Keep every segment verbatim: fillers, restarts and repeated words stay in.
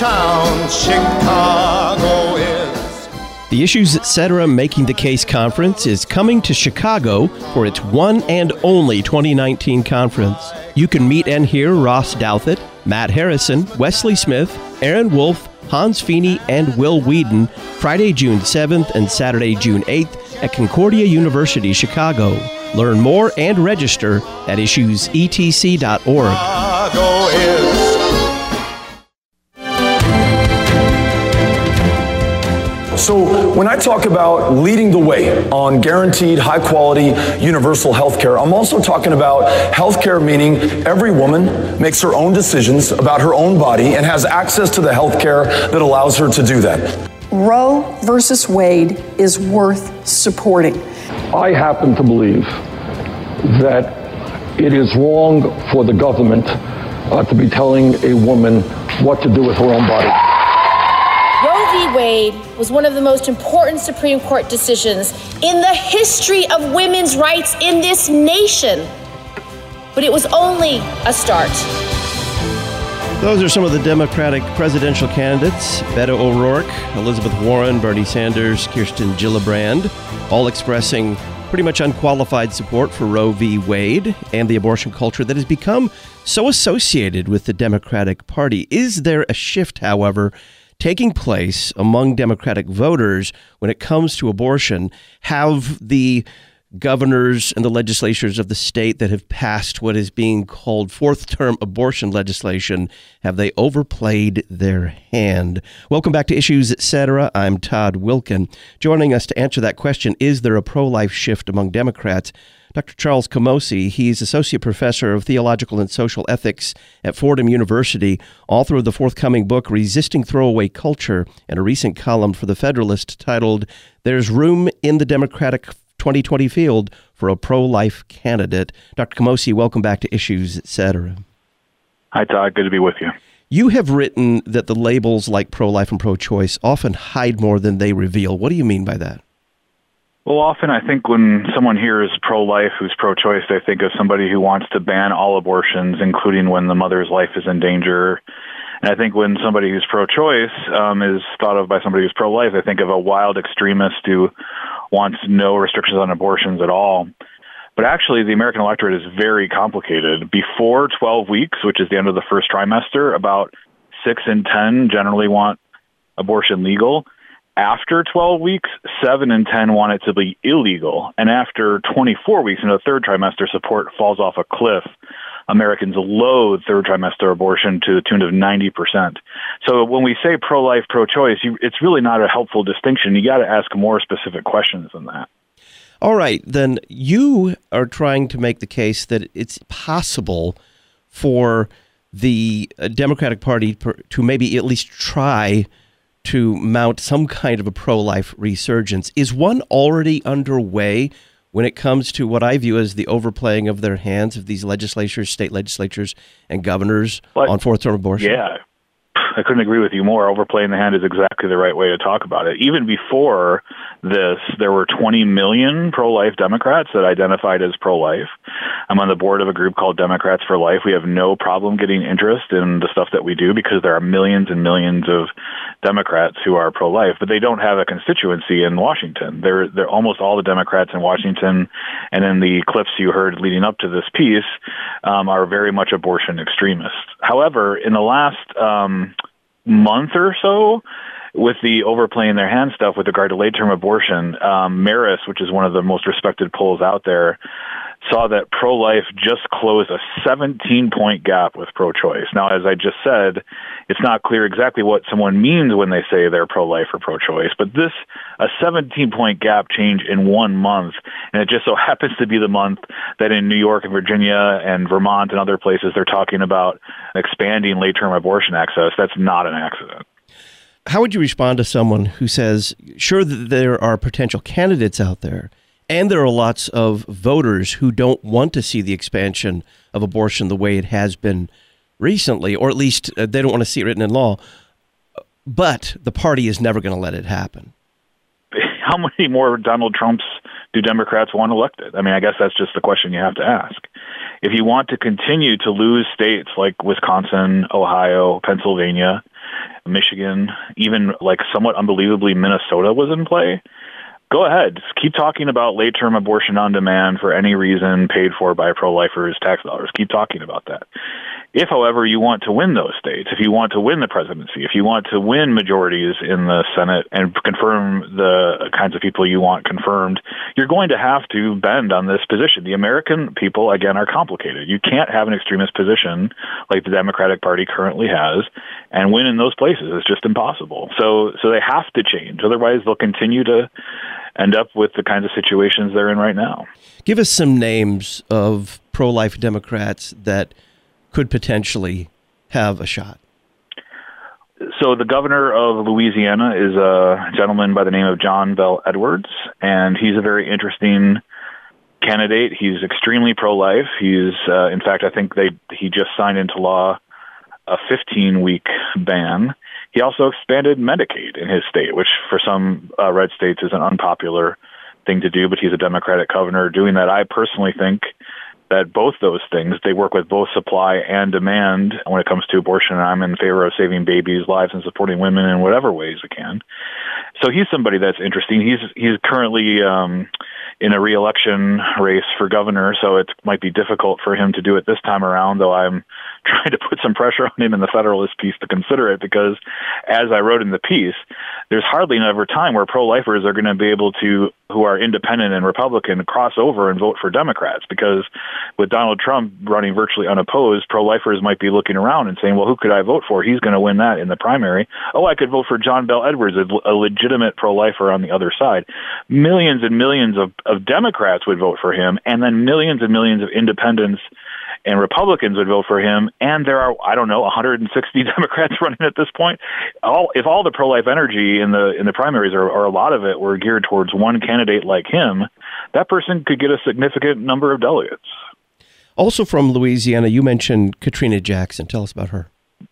town Chicago is. The Issues Etc. Making the Case Conference is coming to Chicago for its one and only twenty nineteen conference. You can meet and hear Ross Douthat, Matt Harrison, Wesley Smith, Aaron Wolf, Hans Feeney, and Will Whedon Friday, June seventh and Saturday, June eighth at Concordia University, Chicago. Learn more and register at issues e t c dot org. Chicago is. So when I talk about leading the way on guaranteed high-quality universal health care, I'm also talking about health care meaning every woman makes her own decisions about her own body and has access to the health care that allows her to do that. Roe versus Wade is worth supporting. I happen to believe that it is wrong for the government uh, to be telling a woman what to do with her own body. Roe v. Wade was one of the most important Supreme Court decisions in the history of women's rights in this nation. But it was only a start. Those are some of the Democratic presidential candidates: Beto O'Rourke, Elizabeth Warren, Bernie Sanders, Kirsten Gillibrand, all expressing pretty much unqualified support for Roe v. Wade and the abortion culture that has become so associated with the Democratic Party. Is there a shift, however, taking place among Democratic voters when it comes to abortion? Have the governors and the legislatures of the state that have passed what is being called fourth-term abortion legislation, have they overplayed their hand? Welcome back to Issues Etc. I'm Todd Wilkin. Joining us to answer that question, is there a pro-life shift among Democrats? Doctor Charles Camosy. He's Associate Professor of Theological and Social Ethics at Fordham University, author of the forthcoming book, Resisting Throwaway Culture, and a recent column for The Federalist titled, There's Room in the Democratic twenty twenty Field for a Pro-Life Candidate. Doctor Camosy, welcome back to Issues Etc. Hi, Todd. Good to be with you. You have written that the labels like pro-life and pro-choice often hide more than they reveal. What do you mean by that? Well, often I think when someone hears pro-life who's pro-choice, they think of somebody who wants to ban all abortions, including when the mother's life is in danger. And I think when somebody who's pro-choice um, is thought of by somebody who's pro-life, they think of a wild extremist who wants no restrictions on abortions at all. But actually, the American electorate is very complicated. Before twelve weeks, which is the end of the first trimester, about six in ten generally want abortion legal. After twelve weeks, seven in ten want it to be illegal. And after twenty-four weeks, in the third trimester, support falls off a cliff. Americans loathe third trimester abortion to the tune of ninety percent. So when we say pro-life, pro-choice, you, it's really not a helpful distinction. You got to ask more specific questions than that. All right, then you are trying to make the case that it's possible for the Democratic Party to maybe at least try to mount some kind of a pro-life resurgence. Is one already underway when it comes to what I view as the overplaying of their hands of these legislatures, state legislatures, and governors but, on fourth-term abortion? Yeah, I couldn't agree with you more. Overplaying the hand is exactly the right way to talk about it. Even before this, there were twenty million pro-life Democrats that identified as pro-life. I'm on the board of a group called Democrats for Life. We have no problem getting interest in the stuff that we do because there are millions and millions of Democrats who are pro-life, but they don't have a constituency in Washington. They're, they're almost all the Democrats in Washington, and in the clips you heard leading up to this piece, um, are very much abortion extremists. However, in the last um, month or so, with the overplaying their hand stuff with regard to late-term abortion, um, Marist, which is one of the most respected polls out there, saw that pro-life just closed a seventeen-point gap with pro-choice. Now, as I just said, it's not clear exactly what someone means when they say they're pro-life or pro-choice, but this, a seventeen-point gap change in one month, and it just so happens to be the month that in New York and Virginia and Vermont and other places they're talking about expanding late-term abortion access. That's not an accident. How would you respond to someone who says, sure, that there are potential candidates out there, and there are lots of voters who don't want to see the expansion of abortion the way it has been recently, or at least uh, they don't want to see it written in law, but the party is never going to let it happen? How many more Donald Trumps do Democrats want elected? I mean, I guess that's just the question you have to ask. If you want to continue to lose states like Wisconsin, Ohio, Pennsylvania, Michigan, even like somewhat unbelievably Minnesota was in play. Go ahead. Just keep talking about late-term abortion on demand for any reason paid for by pro-lifers' tax dollars. Keep talking about that. If, however, you want to win those states, if you want to win the presidency, if you want to win majorities in the Senate and confirm the kinds of people you want confirmed, you're going to have to bend on this position. The American people, again, are complicated. You can't have an extremist position like the Democratic Party currently has and win in those places. It's just impossible. So, so they have to change. Otherwise, they'll continue to end up with the kinds of situations they're in right now. Give us some names of pro-life Democrats that could potentially have a shot. So the governor of Louisiana is a gentleman by the name of John Bel Edwards, and he's a very interesting candidate. He's extremely pro-life. He's, uh, in fact, I think they he just signed into law a fifteen-week ban. He also expanded Medicaid in his state, which for some uh, red states is an unpopular thing to do, but he's a Democratic governor doing that. I personally think that both those things, they work with both supply and demand when it comes to abortion, and I'm in favor of saving babies' lives and supporting women in whatever ways it can. So he's somebody that's interesting. He's he's currently um, in a re-election race for governor, so it might be difficult for him to do it this time around, though I'm trying to put some pressure on him in the Federalist piece to consider it, because as I wrote in the piece, there's hardly ever time where pro-lifers are going to be able to, who are independent and Republican, cross over and vote for Democrats, because with Donald Trump running virtually unopposed, pro-lifers might be looking around and saying, well, who could I vote for? He's going to win that in the primary. Oh, I could vote for John Bel Edwards, a legitimate pro-lifer on the other side. Millions and millions of, of Democrats would vote for him, and then millions and millions of independents and Republicans would vote for him, and there are, I don't know, one hundred sixty Democrats running at this point. All, if all the pro-life energy in the in the primaries, or, or a lot of it, were geared towards one candidate like him, that person could get a significant number of delegates. Also from Louisiana, you mentioned Katrina Jackson. Tell us about her.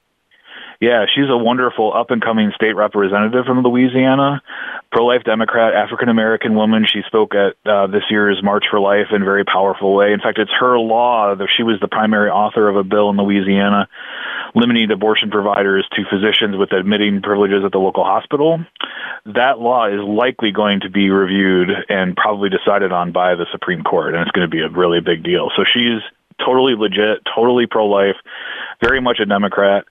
Yeah, she's a wonderful up-and-coming state representative from Louisiana, pro-life Democrat, African-American woman. She spoke at uh, this year's March for Life in a very powerful way. In fact, it's her law that she was the primary author of a bill in Louisiana limiting abortion providers to physicians with admitting privileges at the local hospital. That law is likely going to be reviewed and probably decided on by the Supreme Court, and it's going to be a really big deal. So she's totally legit, totally pro-life, very much a Democrat.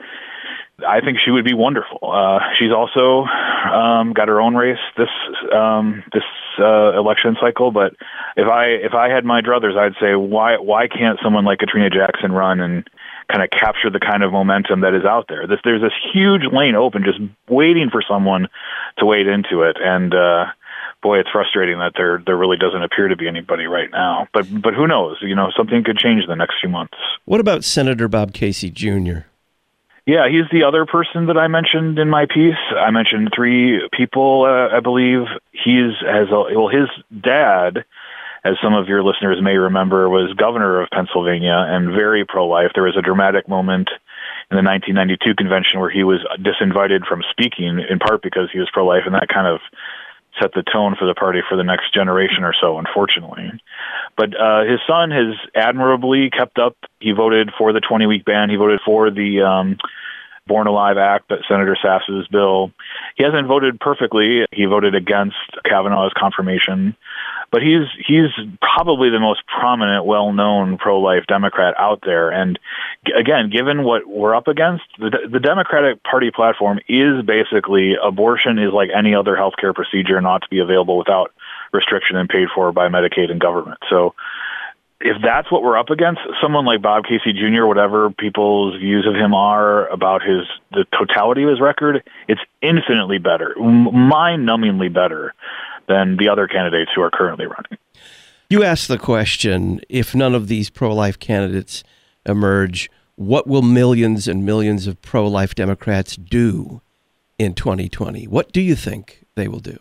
I think she would be wonderful. Uh, she's also um, got her own race this um, this uh, election cycle. But if I if I had my druthers, I'd say why why can't someone like Katrina Jackson run and kind of capture the kind of momentum that is out there? This, there's this huge lane open, just waiting for someone to wade into it. And uh, boy, it's frustrating that there there really doesn't appear to be anybody right now. But but who knows? You know, something could change in the next few months. What about Senator Bob Casey Junior? Yeah, he's the other person that I mentioned in my piece. I mentioned three people, uh, I believe. He's has a, well, his dad, as some of your listeners may remember, was governor of Pennsylvania and very pro-life. There was a dramatic moment in the nineteen ninety-two convention where he was disinvited from speaking, in part because he was pro-life, and that kind of set the tone for the party for the next generation or so, unfortunately. But uh, his son has admirably kept up. He voted for the twenty-week ban. He voted for the um, Born Alive Act, that Senator Sass's bill. He hasn't voted perfectly. He voted against Kavanaugh's confirmation. But he's he's probably the most prominent, well-known pro-life Democrat out there. And again, given what we're up against, the, the Democratic Party platform is basically abortion is like any other healthcare procedure, not to be available without restriction and paid for by Medicaid and government. So if that's what we're up against, someone like Bob Casey Junior, whatever people's views of him are about his the totality of his record, it's infinitely better, mind-numbingly better than the other candidates who are currently running. You asked the question, if none of these pro-life candidates emerge, what will millions and millions of pro-life Democrats do in twenty twenty? What do you think they will do?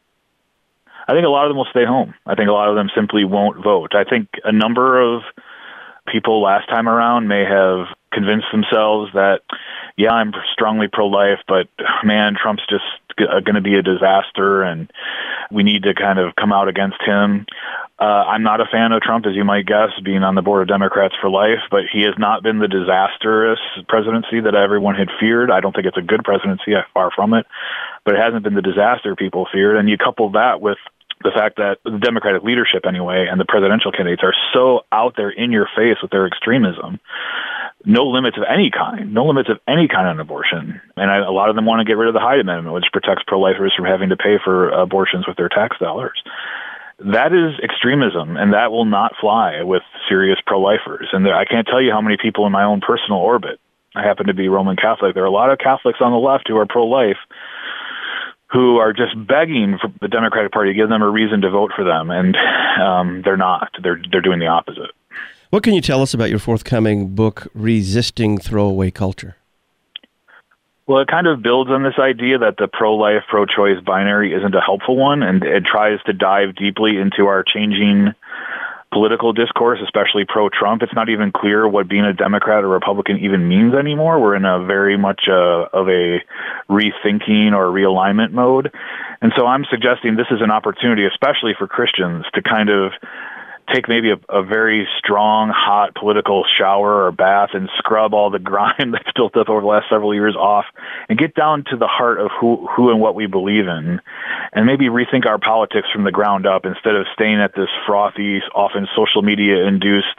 I think a lot of them will stay home. I think a lot of them simply won't vote. I think a number of people last time around may have convinced themselves that, yeah, I'm strongly pro-life, but man, Trump's just going to be a disaster, and we need to kind of come out against him. Uh, I'm not a fan of Trump, as you might guess, being on the board of Democrats for Life, but he has not been the disastrous presidency that everyone had feared. I don't think it's a good presidency, far from it, but it hasn't been the disaster people feared. And you couple that with the fact that the Democratic leadership, anyway, and the presidential candidates are so out there in your face with their extremism. No limits of any kind, no limits of any kind on abortion. And I, a lot of them want to get rid of the Hyde Amendment, which protects pro-lifers from having to pay for abortions with their tax dollars. That is extremism, and that will not fly with serious pro-lifers. And there, I can't tell you how many people in my own personal orbit, I happen to be Roman Catholic, there are a lot of Catholics on the left who are pro-life who are just begging for the Democratic Party to give them a reason to vote for them, and um, they're not. They're they're doing the opposite. What can you tell us about your forthcoming book, Resisting Throwaway Culture? Well, it kind of builds on this idea that the pro-life, pro-choice binary isn't a helpful one, and it tries to dive deeply into our changing political discourse, especially pro-Trump. It's not even clear what being a Democrat or Republican even means anymore. We're in a very much uh, of a rethinking or realignment mode. And so I'm suggesting this is an opportunity, especially for Christians, to kind of take maybe a, a very strong, hot political shower or bath and scrub all the grime that's built up over the last several years off and get down to the heart of who, who and what we believe in, and maybe rethink our politics from the ground up instead of staying at this frothy, often social media-induced,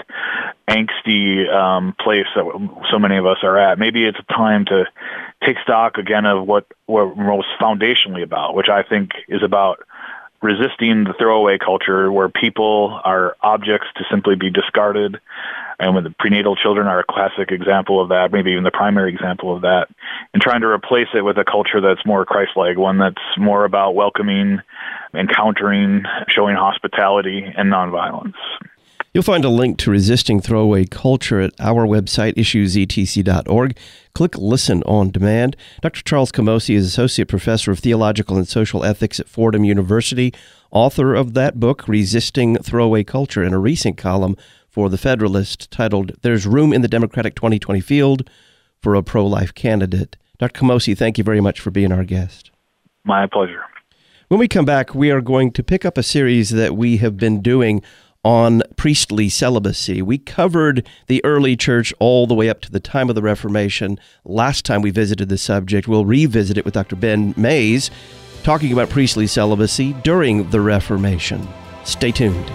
angsty um, place that so many of us are at. Maybe it's time to take stock again of what, what we're most foundationally about, which I think is about resisting the throwaway culture where people are objects to simply be discarded. And when the prenatal children are a classic example of that, maybe even the primary example of that, and trying to replace it with a culture that's more Christ-like, one that's more about welcoming, encountering, showing hospitality, and nonviolence. You'll find a link to Resisting Throwaway Culture at our website, issues e t c dot org. Click Listen on Demand. Doctor Charles Camosy is Associate Professor of Theological and Social Ethics at Fordham University, author of that book, Resisting Throwaway Culture, in a recent column for The Federalist titled, There's Room in the Democratic twenty twenty Field for a Pro-Life Candidate. Doctor Camosy, thank you very much for being our guest. My pleasure. When we come back, we are going to pick up a series that we have been doing on priestly celibacy. We covered the early church all the way up to the time of the Reformation. Last time we visited the subject, we'll revisit it with Doctor Ben Mays, talking about priestly celibacy during the Reformation. Stay tuned.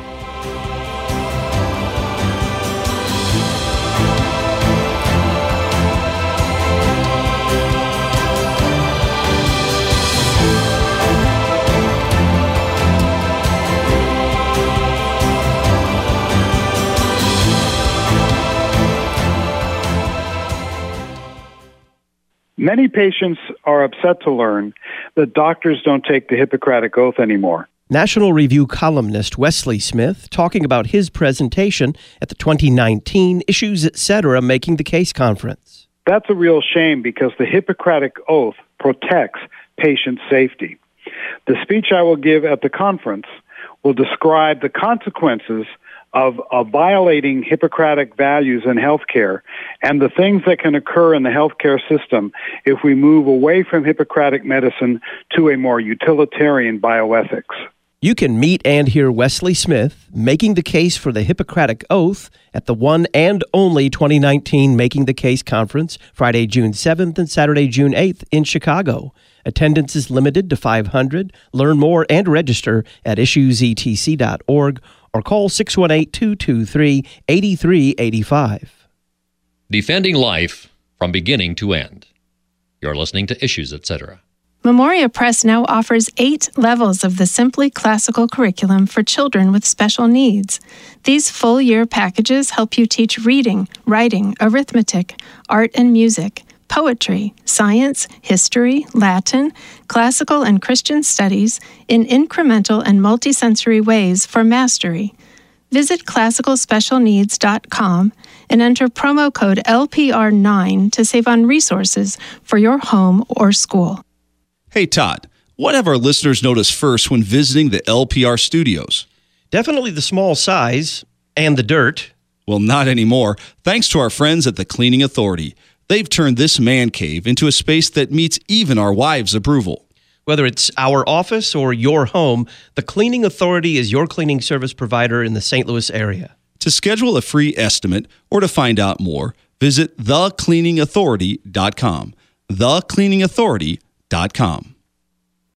Many patients are upset to learn that doctors don't take the Hippocratic Oath anymore. National Review columnist Wesley Smith talking about his presentation at the twenty nineteen Issues Etc. Making the Case conference. That's a real shame because the Hippocratic Oath protects patient safety. The speech I will give at the conference will describe the consequences of, of violating Hippocratic values in healthcare and the things that can occur in the healthcare system if we move away from Hippocratic medicine to a more utilitarian bioethics. You can meet and hear Wesley Smith making the case for the Hippocratic Oath at the one and only twenty nineteen Making the Case conference, Friday, June seventh and Saturday, June eighth in Chicago. Attendance is limited to five hundred. Learn more and register at issues e t c dot org or call six one eight, two two three, eight three eight five. Defending life from beginning to end. You're listening to Issues, et cetera. Memoria Press now offers eight levels of the Simply Classical curriculum for children with special needs. These full-year packages help you teach reading, writing, arithmetic, art and music, poetry, science, history, Latin, classical and Christian studies in incremental and multisensory ways for mastery. Visit classical special needs dot com and enter promo code L P R nine to save on resources for your home or school. Hey, Todd, what have our listeners noticed first when visiting the L P R studios? Definitely the small size and the dirt. Well, not anymore, thanks to our friends at the Cleaning Authority. They've turned this man cave into a space that meets even our wives' approval. Whether it's our office or your home, the Cleaning Authority is your cleaning service provider in the Saint Louis area. To schedule a free estimate or to find out more, visit the cleaning authority dot com. the cleaning authority dot com.